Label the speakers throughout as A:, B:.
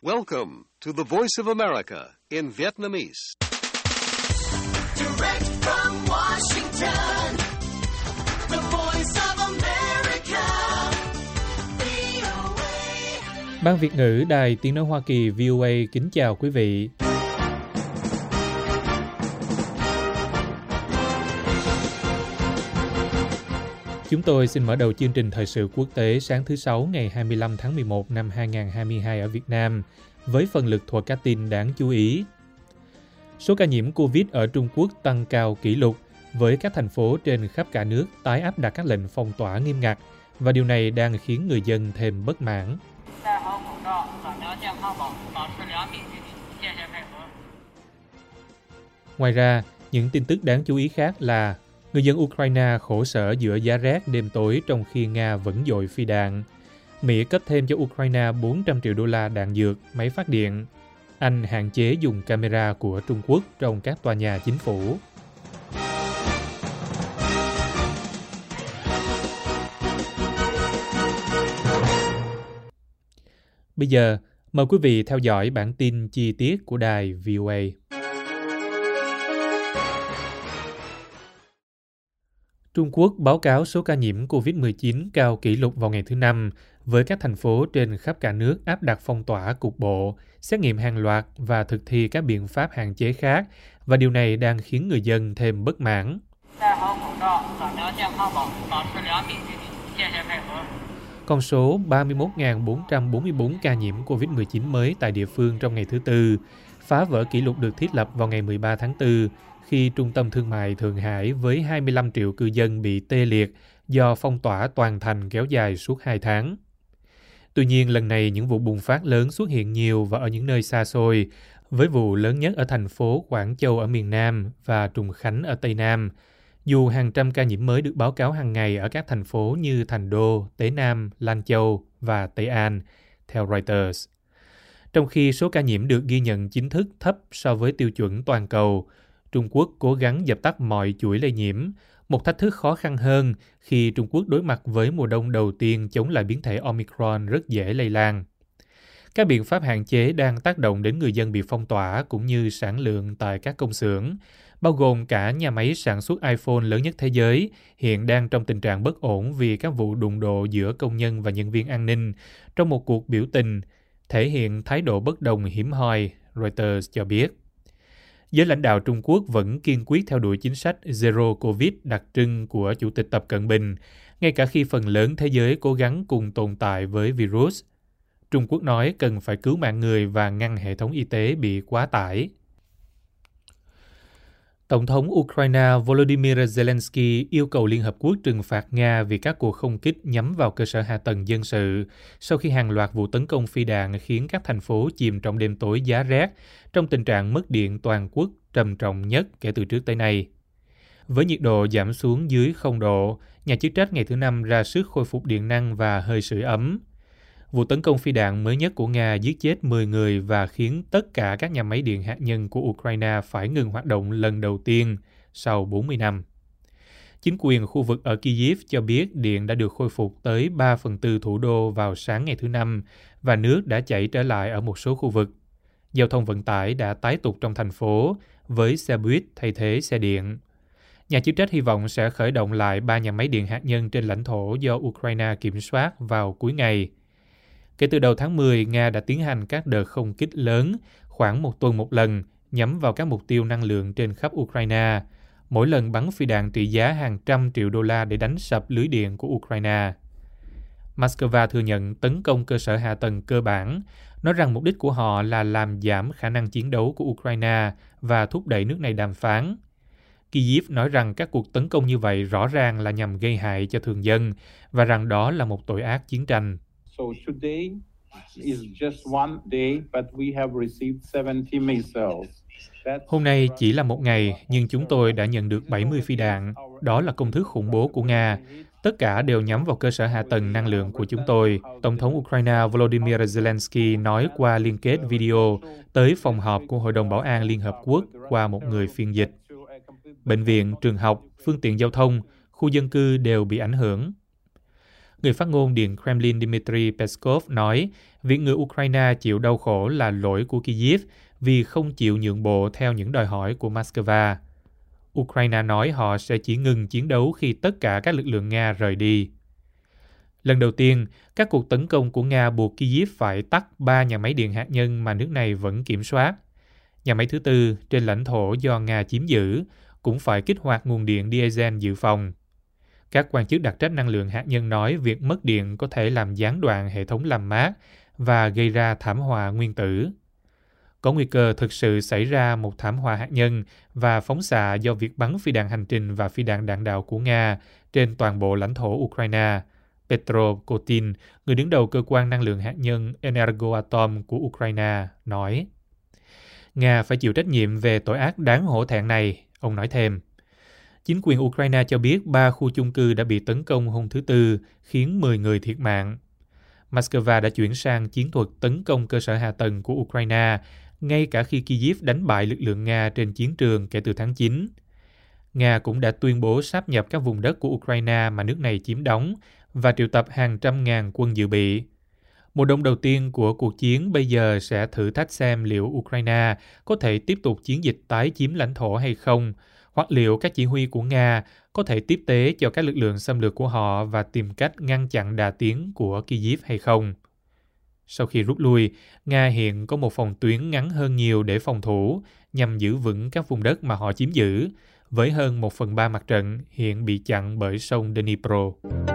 A: Welcome to the Voice of America in Vietnamese.
B: Direct from Washington, the Voice of America, VOA.
C: Ban Việt ngữ Đài Tiếng nói Hoa Kỳ VOA kính chào quý vị. Chúng tôi xin mở đầu chương trình thời sự quốc tế sáng thứ Sáu ngày 25 tháng 11 năm 2022 ở Việt Nam với phần lực thuật các tin đáng chú ý. Số ca nhiễm Covid ở Trung Quốc tăng cao kỷ lục với các thành phố trên khắp cả nước tái áp đặt các lệnh phong tỏa nghiêm ngặt và điều này đang khiến người dân thêm bất mãn. Ngoài ra, những tin tức đáng chú ý khác là người dân Ukraine khổ sở giữa giá rét đêm tối trong khi Nga vẫn dội phi đạn. Mỹ cấp thêm cho Ukraine 400 triệu đô la đạn dược, máy phát điện. Anh hạn chế dùng camera của Trung Quốc trong các tòa nhà chính phủ. Bây giờ, mời quý vị theo dõi bản tin chi tiết của đài VOA. Trung Quốc báo cáo số ca nhiễm COVID-19 cao kỷ lục vào ngày thứ Năm, với các thành phố trên khắp cả nước áp đặt phong tỏa cục bộ, xét nghiệm hàng loạt và thực thi các biện pháp hạn chế khác, và điều này đang khiến người dân thêm bất mãn. Con số 31.444 ca nhiễm COVID-19 mới tại địa phương trong ngày thứ Tư, phá vỡ kỷ lục được thiết lập vào ngày 13 tháng 4, khi trung tâm thương mại Thượng Hải với 25 triệu cư dân bị tê liệt do phong tỏa toàn thành kéo dài suốt 2 tháng. Tuy nhiên, lần này những vụ bùng phát lớn xuất hiện nhiều và ở những nơi xa xôi, với vụ lớn nhất ở thành phố Quảng Châu ở miền Nam và Trùng Khánh ở Tây Nam, dù hàng trăm ca nhiễm mới được báo cáo hàng ngày ở các thành phố như Thành Đô, Tế Nam, Lan Châu và Tây An, theo Reuters. Trong khi số ca nhiễm được ghi nhận chính thức thấp so với tiêu chuẩn toàn cầu, Trung Quốc cố gắng dập tắt mọi chuỗi lây nhiễm, một thách thức khó khăn hơn khi Trung Quốc đối mặt với mùa đông đầu tiên chống lại biến thể Omicron rất dễ lây lan. Các biện pháp hạn chế đang tác động đến người dân bị phong tỏa cũng như sản lượng tại các công xưởng, bao gồm cả nhà máy sản xuất iPhone lớn nhất thế giới, hiện đang trong tình trạng bất ổn vì các vụ đụng độ giữa công nhân và nhân viên an ninh trong một cuộc biểu tình, thể hiện thái độ bất đồng hiếm hoi, Reuters cho biết. Giới lãnh đạo Trung Quốc vẫn kiên quyết theo đuổi chính sách Zero Covid đặc trưng của Chủ tịch Tập Cận Bình, ngay cả khi phần lớn thế giới cố gắng cùng tồn tại với virus. Trung Quốc nói cần phải cứu mạng người và ngăn hệ thống y tế bị quá tải. Tổng thống Ukraine Volodymyr Zelensky yêu cầu Liên Hợp Quốc trừng phạt Nga vì các cuộc không kích nhắm vào cơ sở hạ tầng dân sự sau khi hàng loạt vụ tấn công phi đạn khiến các thành phố chìm trong đêm tối giá rét trong tình trạng mất điện toàn quốc trầm trọng nhất kể từ trước tới nay. Với nhiệt độ giảm xuống dưới 0 độ, nhà chức trách ngày thứ Năm ra sức khôi phục điện năng và hơi sưởi ấm. Vụ tấn công phi đạn mới nhất của Nga giết chết 10 người và khiến tất cả các nhà máy điện hạt nhân của Ukraine phải ngừng hoạt động lần đầu tiên sau 40 năm. Chính quyền khu vực ở Kyiv cho biết điện đã được khôi phục tới 3/4 thủ đô vào sáng ngày thứ Năm và nước đã chảy trở lại ở một số khu vực. Giao thông vận tải đã tái tục trong thành phố với xe buýt thay thế xe điện. Nhà chức trách hy vọng sẽ khởi động lại 3 nhà máy điện hạt nhân trên lãnh thổ do Ukraine kiểm soát vào cuối ngày. Kể từ đầu tháng 10, Nga đã tiến hành các đợt không kích lớn, khoảng một tuần một lần, nhắm vào các mục tiêu năng lượng trên khắp Ukraine, mỗi lần bắn phi đạn trị giá hàng trăm triệu đô la để đánh sập lưới điện của Ukraine. Moscow thừa nhận tấn công cơ sở hạ tầng cơ bản, nói rằng mục đích của họ là làm giảm khả năng chiến đấu của Ukraine và thúc đẩy nước này đàm phán. Kyiv nói rằng các cuộc tấn công như vậy rõ ràng là nhằm gây hại cho thường dân và rằng đó là một tội ác chiến tranh.
D: So today is just one day, but we have received 70 missiles.
C: Hôm nay chỉ là một ngày, nhưng chúng tôi đã nhận được 70 phi đạn. Đó là công thức khủng bố của Nga. Tất cả đều nhắm vào cơ sở hạ tầng năng lượng của chúng tôi. Tổng thống Ukraine Volodymyr Zelensky nói qua liên kết video tới phòng họp của Hội đồng Bảo an Liên Hợp Quốc qua một người phiên dịch. Bệnh viện, trường học, phương tiện giao thông, khu dân cư đều bị ảnh hưởng. Người phát ngôn Điện Kremlin Dmitry Peskov nói việc người Ukraine chịu đau khổ là lỗi của Kyiv vì không chịu nhượng bộ theo những đòi hỏi của Moscow. Ukraine nói họ sẽ chỉ ngừng chiến đấu khi tất cả các lực lượng Nga rời đi. Lần đầu tiên, các cuộc tấn công của Nga buộc Kyiv phải tắt 3 nhà máy điện hạt nhân mà nước này vẫn kiểm soát. Nhà máy thứ tư trên lãnh thổ do Nga chiếm giữ cũng phải kích hoạt nguồn điện diesel dự phòng. Các quan chức đặc trách năng lượng hạt nhân nói việc mất điện có thể làm gián đoạn hệ thống làm mát và gây ra thảm họa nguyên tử. Có nguy cơ thực sự xảy ra một thảm họa hạt nhân và phóng xạ do việc bắn phi đạn hành trình và phi đạn đạn đạo của Nga trên toàn bộ lãnh thổ Ukraine. Petro Kotin, người đứng đầu cơ quan năng lượng hạt nhân Energoatom của Ukraine, nói. Nga phải chịu trách nhiệm về tội ác đáng hổ thẹn này, ông nói thêm. Chính quyền Ukraine cho biết 3 khu chung cư đã bị tấn công hôm thứ Tư, khiến 10 người thiệt mạng. Moscow đã chuyển sang chiến thuật tấn công cơ sở hạ tầng của Ukraine, ngay cả khi Kyiv đánh bại lực lượng Nga trên chiến trường kể từ tháng 9. Nga cũng đã tuyên bố sáp nhập các vùng đất của Ukraine mà nước này chiếm đóng và triệu tập hàng trăm ngàn quân dự bị. Mùa đông đầu tiên của cuộc chiến bây giờ sẽ thử thách xem liệu Ukraine có thể tiếp tục chiến dịch tái chiếm lãnh thổ hay không, hoặc liệu các chỉ huy của Nga có thể tiếp tế cho các lực lượng xâm lược của họ và tìm cách ngăn chặn đà tiến của Kyiv hay không. Sau khi rút lui, Nga hiện có một phòng tuyến ngắn hơn nhiều để phòng thủ nhằm giữ vững các vùng đất mà họ chiếm giữ, với hơn 1/3 mặt trận hiện bị chặn bởi sông Dnipro.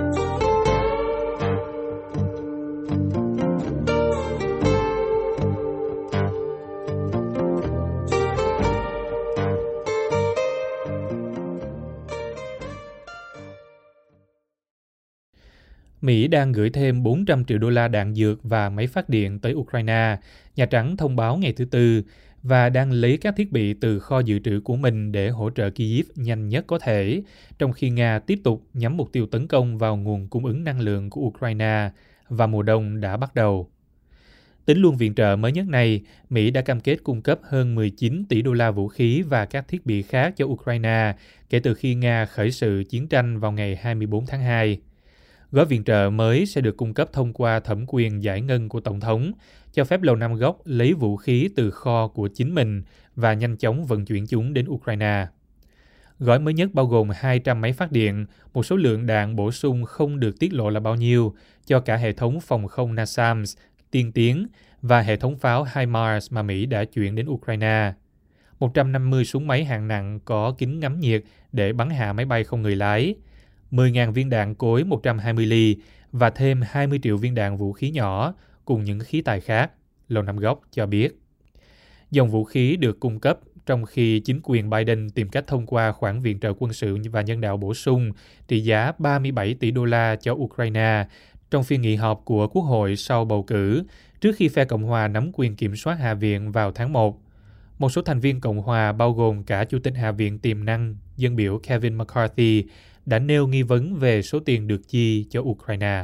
C: Mỹ đang gửi thêm 400 triệu đô la đạn dược và máy phát điện tới Ukraine, Nhà Trắng thông báo ngày thứ Tư, và đang lấy các thiết bị từ kho dự trữ của mình để hỗ trợ Kyiv nhanh nhất có thể, trong khi Nga tiếp tục nhắm mục tiêu tấn công vào nguồn cung ứng năng lượng của Ukraine, và mùa đông đã bắt đầu. Tính luôn viện trợ mới nhất này, Mỹ đã cam kết cung cấp hơn 19 tỷ đô la vũ khí và các thiết bị khác cho Ukraine kể từ khi Nga khởi sự chiến tranh vào ngày 24 tháng 2. Gói viện trợ mới sẽ được cung cấp thông qua thẩm quyền giải ngân của Tổng thống, cho phép Lầu Năm Góc lấy vũ khí từ kho của chính mình và nhanh chóng vận chuyển chúng đến Ukraine. Gói mới nhất bao gồm 200 máy phát điện, một số lượng đạn bổ sung không được tiết lộ là bao nhiêu, cho cả hệ thống phòng không NASAMS tiên tiến và hệ thống pháo HIMARS mà Mỹ đã chuyển đến Ukraine. 150 súng máy hạng nặng có kính ngắm nhiệt để bắn hạ máy bay không người lái, 10.000 viên đạn cối 120 ly và thêm 20 triệu viên đạn vũ khí nhỏ cùng những khí tài khác, Lầu Năm Góc cho biết. Dòng vũ khí được cung cấp trong khi chính quyền Biden tìm cách thông qua khoản viện trợ quân sự và nhân đạo bổ sung trị giá 37 tỷ đô la cho Ukraine trong phiên nghị họp của Quốc hội sau bầu cử, trước khi phe Cộng hòa nắm quyền kiểm soát Hạ viện vào tháng 1. Một số thành viên Cộng hòa bao gồm cả Chủ tịch Hạ viện tiềm năng, dân biểu Kevin McCarthy, đã nêu nghi vấn về số tiền được chi cho Ukraine.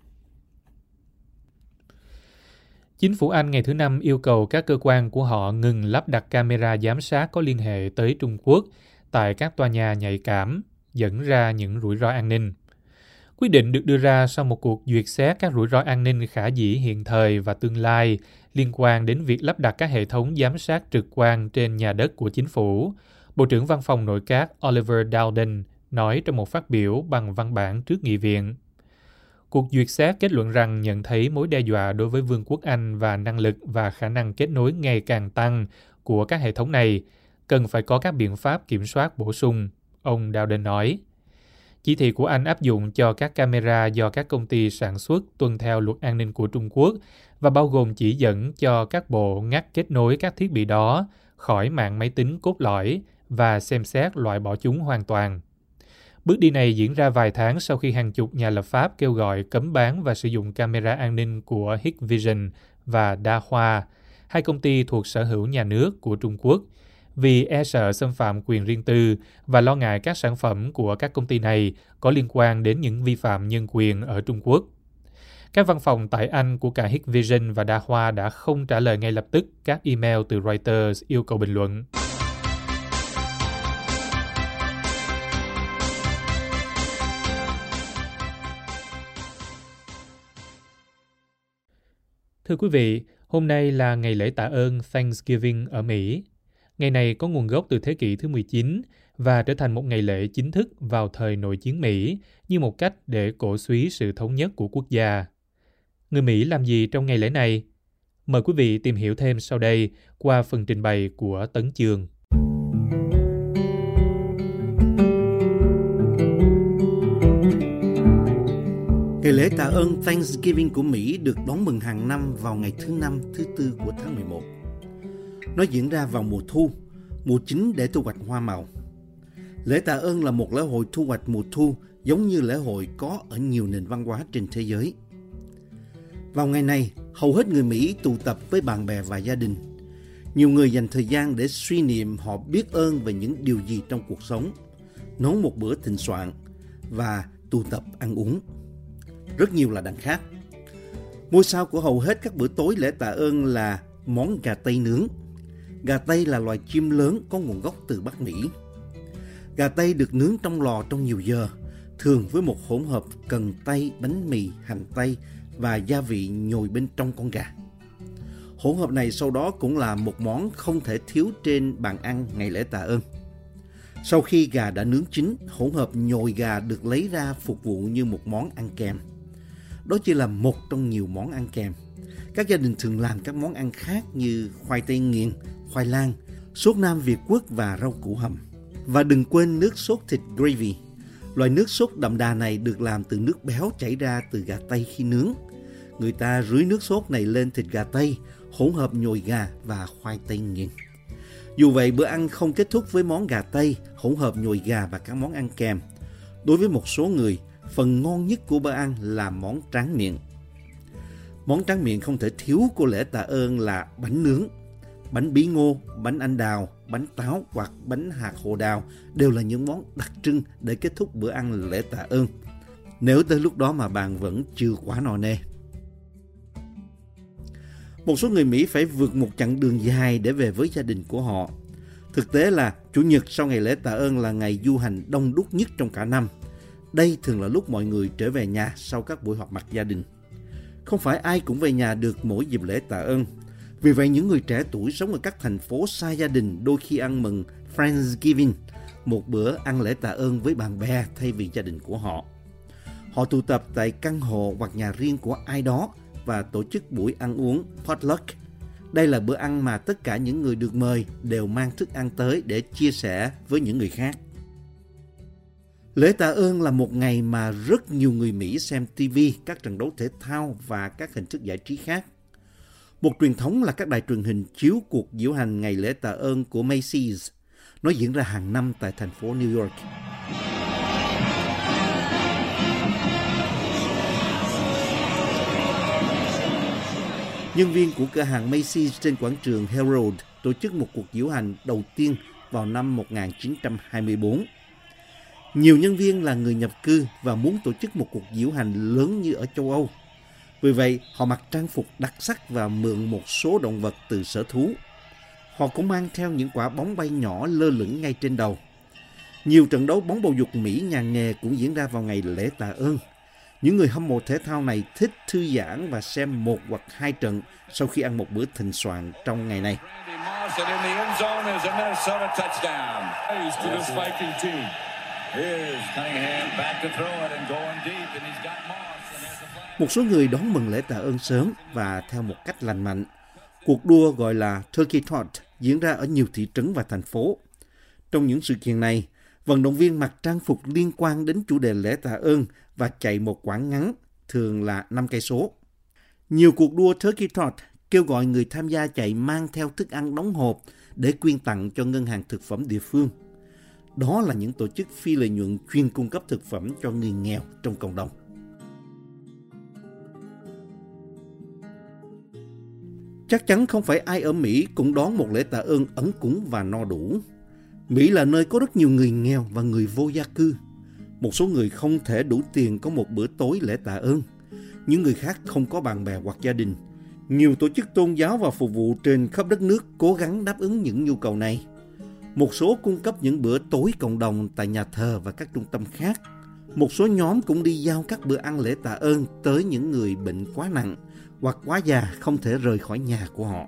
C: Chính phủ Anh ngày thứ Năm yêu cầu các cơ quan của họ ngừng lắp đặt camera giám sát có liên hệ tới Trung Quốc tại các tòa nhà nhạy cảm, dẫn ra những rủi ro an ninh. Quyết định được đưa ra sau một cuộc duyệt xét các rủi ro an ninh khả dĩ hiện thời và tương lai liên quan đến việc lắp đặt các hệ thống giám sát trực quan trên nhà đất của chính phủ, Bộ trưởng Văn phòng Nội các Oliver Dowden nói trong một phát biểu bằng văn bản trước nghị viện. Cuộc duyệt xét kết luận rằng nhận thấy mối đe dọa đối với Vương quốc Anh và năng lực và khả năng kết nối ngày càng tăng của các hệ thống này, cần phải có các biện pháp kiểm soát bổ sung, ông Dowden nói. Chỉ thị của Anh áp dụng cho các camera do các công ty sản xuất tuân theo luật an ninh của Trung Quốc và bao gồm chỉ dẫn cho các bộ ngắt kết nối các thiết bị đó khỏi mạng máy tính cốt lõi và xem xét loại bỏ chúng hoàn toàn. Bước đi này diễn ra vài tháng sau khi hàng chục nhà lập pháp kêu gọi cấm bán và sử dụng camera an ninh của Hikvision và Dahua, hai công ty thuộc sở hữu nhà nước của Trung Quốc, vì e sợ xâm phạm quyền riêng tư và lo ngại các sản phẩm của các công ty này có liên quan đến những vi phạm nhân quyền ở Trung Quốc. Các văn phòng tại Anh của cả Hikvision và Dahua đã không trả lời ngay lập tức các email từ Reuters yêu cầu bình luận. Thưa quý vị, hôm nay là ngày lễ tạ ơn Thanksgiving ở Mỹ. Ngày này có nguồn gốc từ thế kỷ thứ 19 và trở thành một ngày lễ chính thức vào thời nội chiến Mỹ như một cách để cổ súy sự thống nhất của quốc gia. Người Mỹ làm gì trong ngày lễ này? Mời quý vị tìm hiểu thêm sau đây qua phần trình bày của Tấn Chương.
E: Ngày lễ tạ ơn Thanksgiving của Mỹ được đón mừng hàng năm vào ngày thứ 5, thứ 4 của tháng 11. Nó diễn ra vào mùa thu, mùa chính để thu hoạch hoa màu. Lễ tạ ơn là một lễ hội thu hoạch mùa thu giống như lễ hội có ở nhiều nền văn hóa trên thế giới. Vào ngày này, hầu hết người Mỹ tụ tập với bạn bè và gia đình. Nhiều người dành thời gian để suy niệm họ biết ơn về những điều gì trong cuộc sống, nấu một bữa thịnh soạn và tụ tập ăn uống. Rất nhiều là đằng khác. Ngôi sao của hầu hết các bữa tối lễ tạ ơn là món gà Tây nướng. Gà Tây là loài chim lớn có nguồn gốc từ Bắc Mỹ. Gà Tây được nướng trong lò trong nhiều giờ, thường với một hỗn hợp cần tây, bánh mì, hành tây và gia vị nhồi bên trong con gà. Hỗn hợp này sau đó cũng là một món không thể thiếu trên bàn ăn ngày lễ tạ ơn. Sau khi gà đã nướng chín, hỗn hợp nhồi gà được lấy ra phục vụ như một món ăn kèm. Đó chỉ là một trong nhiều món ăn kèm. Các gia đình thường làm các món ăn khác như khoai tây nghiền, khoai lang, sốt Nam Việt Quốc và rau củ hầm. Và đừng quên nước sốt thịt gravy. Loại nước sốt đậm đà này được làm từ nước béo chảy ra từ gà Tây khi nướng. Người ta rưới nước sốt này lên thịt gà Tây, hỗn hợp nhồi gà và khoai tây nghiền. Dù vậy, bữa ăn không kết thúc với món gà Tây, hỗn hợp nhồi gà và các món ăn kèm. Đối với một số người, phần ngon nhất của bữa ăn là món tráng miệng. Món tráng miệng không thể thiếu của lễ tạ ơn là bánh nướng. Bánh bí ngô, bánh anh đào, bánh táo hoặc bánh hạt hồ đào đều là những món đặc trưng để kết thúc bữa ăn lễ tạ ơn, nếu tới lúc đó mà bạn vẫn chưa quá no nê. Một số người Mỹ phải vượt một chặng đường dài để về với gia đình của họ. Thực tế là Chủ nhật sau ngày lễ tạ ơn là ngày du hành đông đúc nhất trong cả năm. Đây thường là lúc mọi người trở về nhà sau các buổi họp mặt gia đình. Không phải ai cũng về nhà được mỗi dịp lễ tạ ơn. Vì vậy, những người trẻ tuổi sống ở các thành phố xa gia đình đôi khi ăn mừng Friendsgiving, một bữa ăn lễ tạ ơn với bạn bè thay vì gia đình của họ. Họ tụ tập tại căn hộ hoặc nhà riêng của ai đó và tổ chức buổi ăn uống potluck. Đây là bữa ăn mà tất cả những người được mời đều mang thức ăn tới để chia sẻ với những người khác. Lễ tạ ơn là một ngày mà rất nhiều người Mỹ xem TV, các trận đấu thể thao và các hình thức giải trí khác. Một truyền thống là các đài truyền hình chiếu cuộc diễu hành ngày lễ tạ ơn của Macy's. Nó diễn ra hàng năm tại thành phố New York. Nhân viên của cửa hàng Macy's trên quảng trường Herald tổ chức một cuộc diễu hành đầu tiên vào năm 1924. Nhiều nhân viên là người nhập cư và muốn tổ chức một cuộc diễu hành lớn như ở châu Âu. Vì vậy, họ mặc trang phục đặc sắc và mượn một số động vật từ sở thú. Họ cũng mang theo những quả bóng bay nhỏ lơ lửng ngay trên đầu. Nhiều trận đấu bóng bầu dục Mỹ nhà nghề cũng diễn ra vào ngày lễ tạ ơn. Những người hâm mộ thể thao này thích thư giãn và xem một hoặc hai trận sau khi ăn một bữa thịnh soạn trong ngày này. Một số người đón mừng lễ tạ ơn sớm và theo một cách lành mạnh. Cuộc đua gọi là Turkey Trot diễn ra ở nhiều thị trấn và thành phố. Trong những sự kiện này, vận động viên mặc trang phục liên quan đến chủ đề lễ tạ ơn và chạy một quãng ngắn, thường là 5 cây số. Nhiều cuộc đua Turkey Trot kêu gọi người tham gia chạy mang theo thức ăn đóng hộp để quyên tặng cho ngân hàng thực phẩm địa phương. Đó là những tổ chức phi lợi nhuận chuyên cung cấp thực phẩm cho người nghèo trong cộng đồng. Chắc chắn không phải ai ở Mỹ cũng đón một lễ tạ ơn ấm cúng và no đủ. Mỹ là nơi có rất nhiều người nghèo và người vô gia cư. Một số người không thể đủ tiền có một bữa tối lễ tạ ơn. Những người khác không có bạn bè hoặc gia đình. Nhiều tổ chức tôn giáo và phục vụ trên khắp đất nước cố gắng đáp ứng những nhu cầu này. Một số cung cấp những bữa tối cộng đồng tại nhà thờ và các trung tâm khác. Một số nhóm cũng đi giao các bữa ăn lễ tạ ơn tới những người bệnh quá nặng hoặc quá già không thể rời khỏi nhà của họ.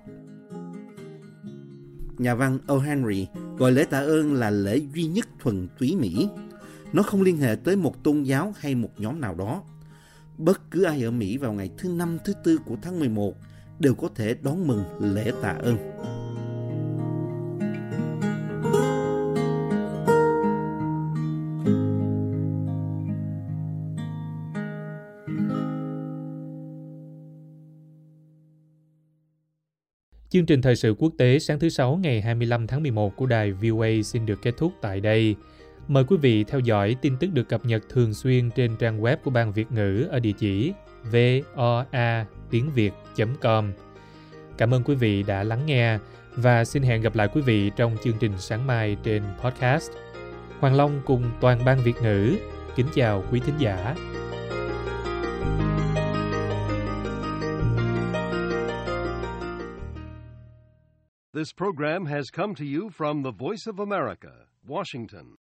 E: Nhà văn O. Henry gọi lễ tạ ơn là lễ duy nhất thuần túy Mỹ. Nó không liên hệ tới một tôn giáo hay một nhóm nào đó. Bất cứ ai ở Mỹ vào ngày thứ Năm, thứ Tư của tháng 11 đều có thể đón mừng lễ tạ ơn.
C: Chương trình thời sự quốc tế sáng thứ Sáu ngày 25 tháng 11 của đài VOA xin được kết thúc tại đây. Mời quý vị theo dõi tin tức được cập nhật thường xuyên trên trang web của Ban Việt ngữ ở địa chỉ voa.tiengviet.com. Cảm ơn quý vị đã lắng nghe và xin hẹn gặp lại quý vị trong chương trình sáng mai trên podcast. Hoàng Long cùng toàn Ban Việt ngữ kính chào quý thính giả.
A: This program has come to you from the Voice of America, Washington.